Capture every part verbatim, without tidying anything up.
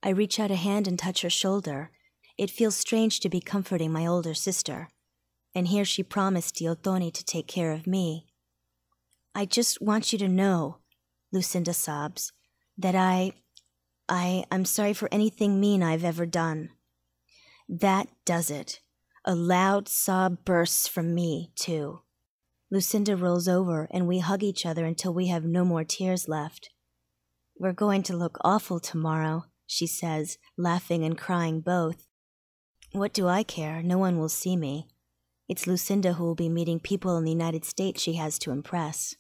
I reach out a hand and touch her shoulder. It feels strange to be comforting my older sister. And here she promised Diotoni to take care of me. I just want you to know, Lucinda sobs, that I, I, I'm sorry for anything mean I've ever done. That does it. A loud sob bursts from me, too. Lucinda rolls over and we hug each other until we have no more tears left. We're going to look awful tomorrow, she says, laughing and crying both. What do I care? No one will see me. It's Lucinda who will be meeting people in the United States she has to impress.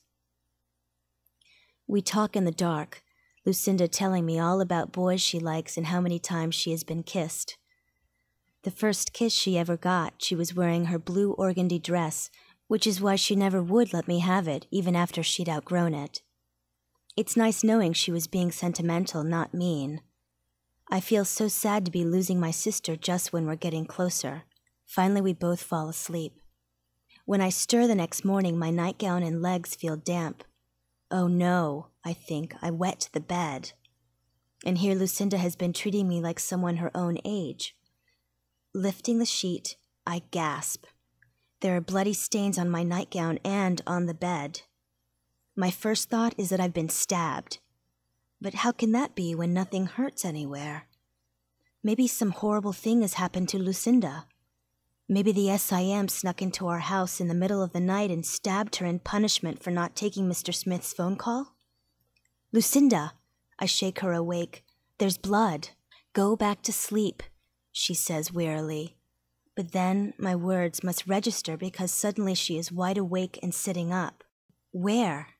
We talk in the dark, Lucinda telling me all about boys she likes and how many times she has been kissed. The first kiss she ever got, she was wearing her blue organdy dress, which is why she never would let me have it, even after she'd outgrown it. It's nice knowing she was being sentimental, not mean. I feel so sad to be losing my sister just when we're getting closer. Finally, we both fall asleep. When I stir the next morning, my nightgown and legs feel damp. Oh no, I think, I wet the bed. And here Lucinda has been treating me like someone her own age. Lifting the sheet, I gasp. There are bloody stains on my nightgown and on the bed. My first thought is that I've been stabbed. But how can that be when nothing hurts anywhere? Maybe some horrible thing has happened to Lucinda. Maybe the S I M snuck into our house in the middle of the night and stabbed her in punishment for not taking Mister Smith's phone call? Lucinda! I shake her awake. There's blood. Go back to sleep, she says wearily. But then my words must register because suddenly she is wide awake and sitting up. Where?